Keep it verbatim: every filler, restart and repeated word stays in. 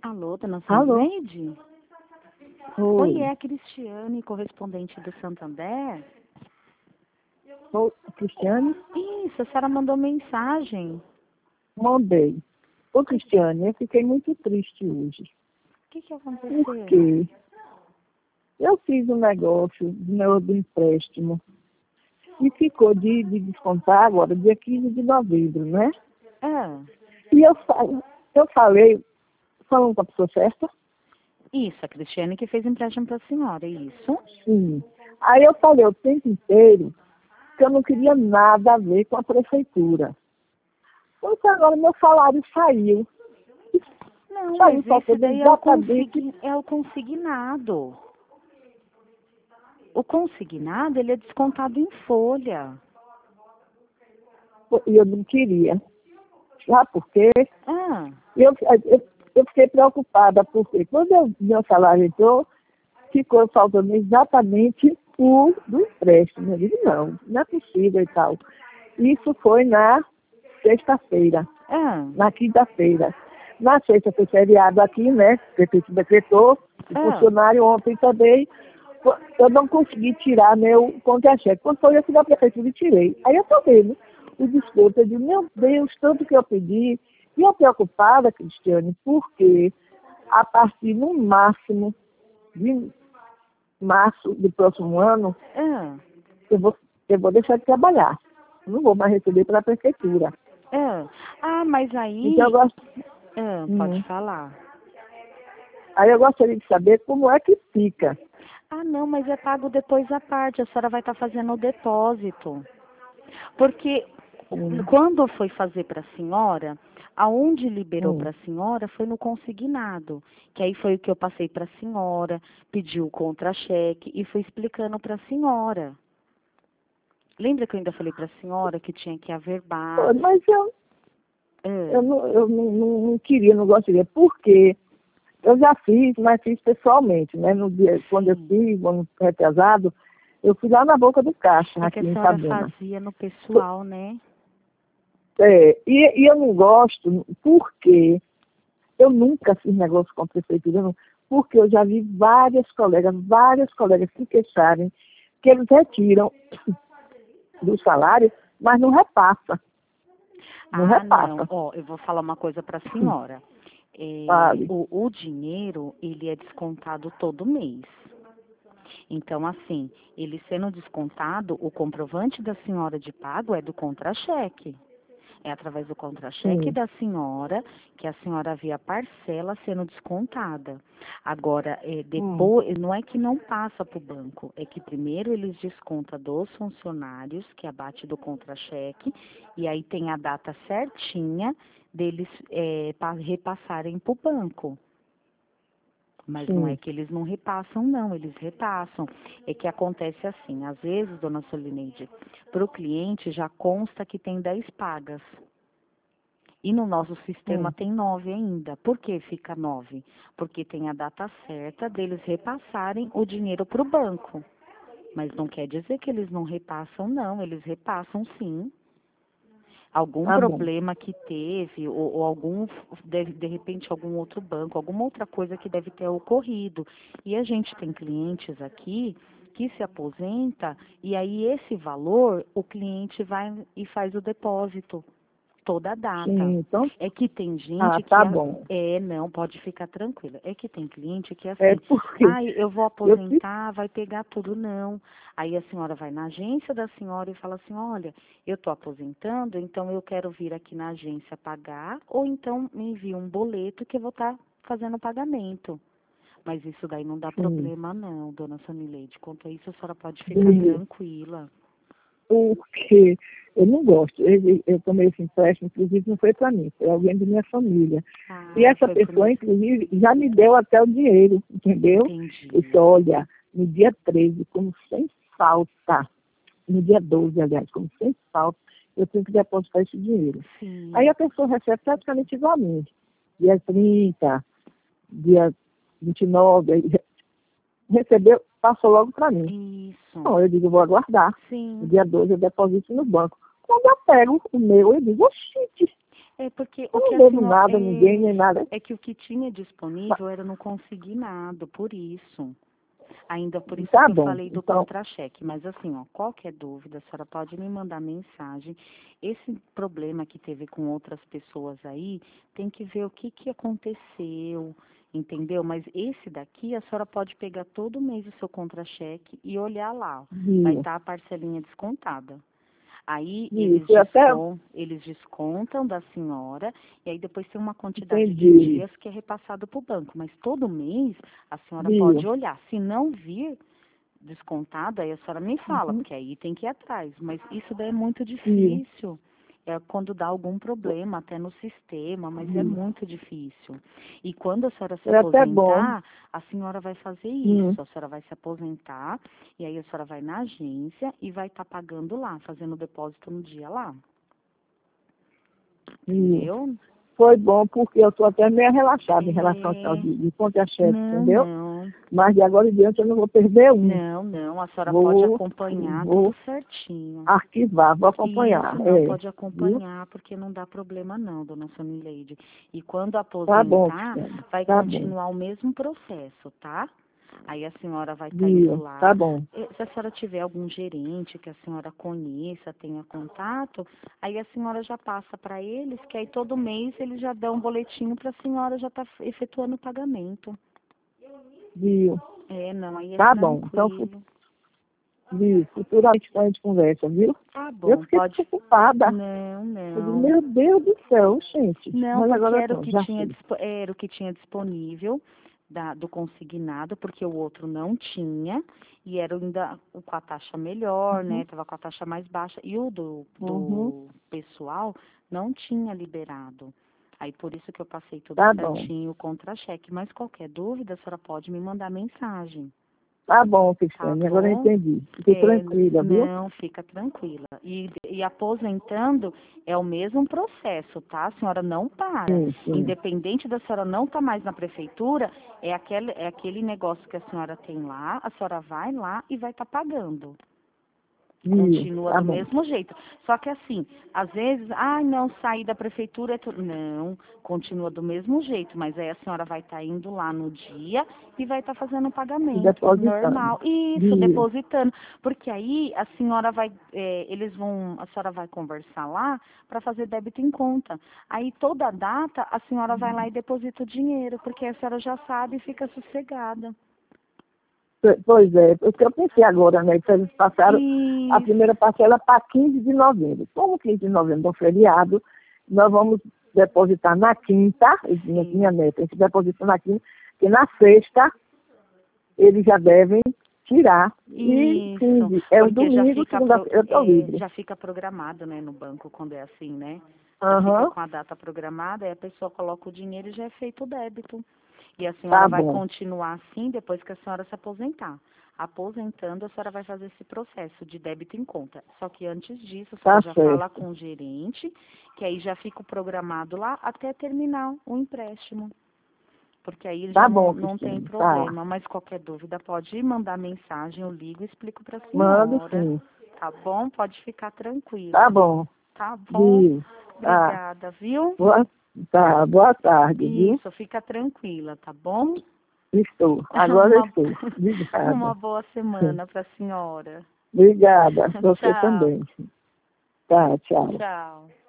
Alô, dona Alô? Sandleide? Oi, é a Cristiane, correspondente do Santander. Ô, Cristiane? Isso, a senhora mandou mensagem. Mandei. Ô, Cristiane, eu fiquei muito triste hoje. O que que aconteceu? Porque eu fiz um negócio do meu do empréstimo e ficou de, de descontar agora, dia quinze de novembro, né? Ah, E eu, fa- eu falei, falando com a pessoa certa? isso, a Cristiane que fez empréstimo para a senhora, é isso? Sim. Aí eu falei o tempo inteiro que eu não queria nada a ver com a prefeitura. Porque agora meu salário saiu. Não, Saiu mas esse faltando daí é o, exatamente. consign... é o consignado. O consignado, ele é descontado em folha. E eu não queria. Sabe por quê? Ah, Eu, eu, eu fiquei preocupada, porque quando eu, meu salário entrou, ficou faltando exatamente o do empréstimo. Eu digo, não, não é possível e tal. Isso foi na sexta-feira, ah, na quinta-feira. Na sexta foi feriado aqui, né? O prefeito decretou, o ah. funcionário ontem também. Eu não consegui tirar meu contra-cheque. Quando foi eu fui na prefeitura e tirei. Aí eu tô vendo o desconto. Eu digo, meu Deus, tanto que eu pedi. E eu preocupada, Cristiane, porque a partir no máximo de março do próximo ano, Ah, eu vou, eu vou deixar de trabalhar. Eu não vou mais receber pela prefeitura. ah. Ah, mas aí... Então eu gosto. Ah, pode Hum, falar. aí eu gostaria de saber como é que fica. Ah, não, mas é pago depois à parte. A senhora vai estar fazendo o depósito. Porque Hum, quando foi fazer para a senhora, aonde liberou hum. para a senhora foi no consignado. Que aí foi o que eu passei para a senhora, pediu o contra-cheque e fui explicando para a senhora. Lembra que eu ainda falei para a senhora que tinha que averbar? Mas eu, eu, Ah, não, eu não, não, não queria, não gostaria. Por quê? Eu já fiz, mas fiz pessoalmente, né? No dia, quando eu sim. fiz, ano retrasado, eu fui lá na boca do caixa, É que a aqui em senhora Sabuna. fazia no pessoal, né? É, e, e eu não gosto, porque eu nunca fiz negócio com a prefeitura, não, porque eu já vi várias colegas, várias colegas se queixarem que eles retiram do salário, mas não repassa, não Ah, não. repassa, Ó, eu vou falar uma coisa para a senhora. É, sabe? o, o dinheiro, ele é descontado todo mês. Então, assim, ele sendo descontado, o comprovante da senhora de pago é do contra-cheque. É através do contra-cheque Sim, da senhora que a senhora vê a parcela sendo descontada. Agora, é, hum, depois, não é que não passa para o banco, é que primeiro eles descontam dos funcionários, que abate do contra-cheque, e aí tem a data certinha deles é, pa- repassarem para o banco. Mas não é sim, que eles não repassam, não, eles repassam. É que acontece assim, às vezes, dona Solineide, para o cliente já consta que tem dez pagas. E no nosso sistema hum, tem nove ainda. Por que fica nove? Porque tem a data certa deles repassarem o dinheiro para o banco. Mas não quer dizer que eles não repassam, não. Eles repassam sim. Algum tá bom. problema que teve, ou, ou algum, de, de repente, algum outro banco, alguma outra coisa que deve ter ocorrido. E a gente tem clientes aqui que se aposenta e aí esse valor o cliente vai e faz o depósito toda a data. Sim, então, É que tem ah, gente que tá a- bom. é, não, pode ficar tranquila. É que tem cliente que é É assim, porque ai, eu vou eu fiz, aposentar, vai pegar tudo, não. Aí a senhora vai na agência da senhora e fala assim, olha, eu estou aposentando, então eu quero vir aqui na agência pagar, ou então me envia um boleto que eu vou estar fazendo o pagamento. Mas isso daí não dá sim, problema não, dona Sanileide. Quanto a isso, a senhora pode ficar de, tranquila. porque eu não gosto. Eu, eu tomei esse empréstimo, inclusive não foi para mim, foi alguém da minha família. E Ah, essa foi por pessoa, isso. inclusive, já me deu até o dinheiro, entendeu? Eu disse, Entendi. olha, no dia treze, como sem falta, no dia doze, aliás, como sem falta, eu tenho que depositar esse dinheiro. Aí Sim. a pessoa recebe praticamente igualmente. Dia trinta, dia vinte e nove, aí recebeu, passou logo para mim. Isso. Então, eu digo, eu vou aguardar. No Sim. dia doze eu deposito no banco. Quando eu pego o meu, eu digo, oxente, É porque Eu o que não a devo senhora, nada a é, ninguém, nem nada. é que o que tinha disponível era no consignado, por isso. Ainda por isso Tá que eu bom. falei do Então, contra-cheque. Mas assim, ó, qualquer dúvida, a senhora pode me mandar mensagem. Esse problema que teve com outras pessoas aí, tem que ver o que, que aconteceu, entendeu? Mas esse daqui, a senhora pode pegar todo mês o seu contra-cheque e olhar lá. Vai viu, estar a parcelinha descontada. Aí viu. eles, Foi até, descon eles descontam da senhora e aí depois tem uma quantidade de entendi, dias que é repassado para o banco. Mas todo mês a senhora pode viu. olhar. Se não vir descontado, aí a senhora me fala, Uhum, porque aí tem que ir atrás. Mas isso daí é muito viu, difícil. É quando dá algum problema até no sistema, mas é viu. muito difícil. E quando a senhora se Foi até bom. aposentar, a senhora vai fazer Hum, isso. A senhora vai se aposentar e aí a senhora vai na agência e vai estar pagando lá, fazendo o depósito no dia lá. viu. Entendeu? Foi bom porque eu estou até meio relaxada em relação ao tal É. de, de contra-cheque, Não, entendeu? não. Mas de agora em diante eu não vou perder um. Não, não. A senhora pode Vou, acompanhar tudo vou certinho. arquivar, vou acompanhar. Isso, não, É, pode viu? acompanhar, porque não dá problema não, dona Sonileide. E quando Tá bom, aposentar, Cristiane. vai Tá bom. continuar o mesmo processo, tá? Aí a senhora vai estar indo Viu? Tá lá. bom. E se a senhora tiver algum gerente que a senhora conheça, tenha contato, aí a senhora já passa para eles, que aí todo mês eles já dão um boletim para a senhora já estar efetuando o pagamento. Viu? É, não, aí é Tá bom. Então, fu- tranquilo. viu? Futuramente a gente conversa, viu? Tá Eu bom, fiquei pode. preocupada. Não, Eu digo, não. meu Deus do céu, gente. Não, Mas porque agora era o pronto, que já tinha, sei. dispo- era o que tinha disponível da, do consignado, porque o outro não tinha, e era ainda o com a taxa melhor, né? Uhum. Tava com a taxa mais baixa, e o do, Uhum. do pessoal não tinha liberado. Aí por isso que eu passei tudo Tá bom. certinho, o contra-cheque. Mas qualquer dúvida, a senhora pode me mandar mensagem, Tá bom, tá Cristiane. Agora eu bom? entendi. Fiquei É, tranquila, viu? não, fica tranquila. E, e aposentando é o mesmo processo, tá? A senhora não para. Sim, sim. Independente da senhora não estar mais na prefeitura, é aquele, é aquele negócio que a senhora tem lá, a senhora vai lá e vai estar pagando. Viu? Continua Tá do bom. mesmo jeito. Só que assim, às vezes, ah, não, sair da prefeitura é tudo. Não, continua do mesmo jeito, mas aí a senhora vai estar indo lá no dia e vai estar fazendo o E pagamento depositando. normal. Isso, Viu? depositando. Porque aí a senhora vai, é, eles vão, a senhora vai conversar lá para fazer débito em conta. Aí toda data a senhora vai lá e deposita o dinheiro, porque a senhora já sabe e fica sossegada. Pois é, porque eu pensei agora, né, que eles passaram a Isso. primeira parcela para quinze de novembro. Como quinze de novembro é um feriado, nós vamos depositar na quinta, minha, Sim. minha neta, a gente deposita na quinta, que na sexta eles já devem tirar. E Isso, quinze é um porque já domingo, fica, pro- segunda-feira eu estou é, livre. já fica programado, né, no banco quando é assim, né? Já fica Aham, com a data programada, aí a pessoa coloca o dinheiro e já é feito o débito. E a senhora tá vai bom, continuar assim depois que a senhora se aposentar. Aposentando, a senhora vai fazer esse processo de débito em conta. Só que antes disso, a senhora tá já fala certo. com o gerente, que aí já fica o programado lá até terminar o empréstimo. Porque aí Tá já não, bom, não tem Cristiane, tá. problema, mas qualquer dúvida pode mandar mensagem, eu ligo e explico para a Mando senhora. sim. Tá bom? Pode ficar Tá tranquila. bom, Tá bom? viu? Tá. Obrigada, viu? Boa, tá, boa tarde, viu? Isso, fica tranquila, tá bom? Estou, agora Uma, estou. uma Obrigada. boa semana para a senhora. Obrigada, você Tchau, também. Tá, tchau. tchau.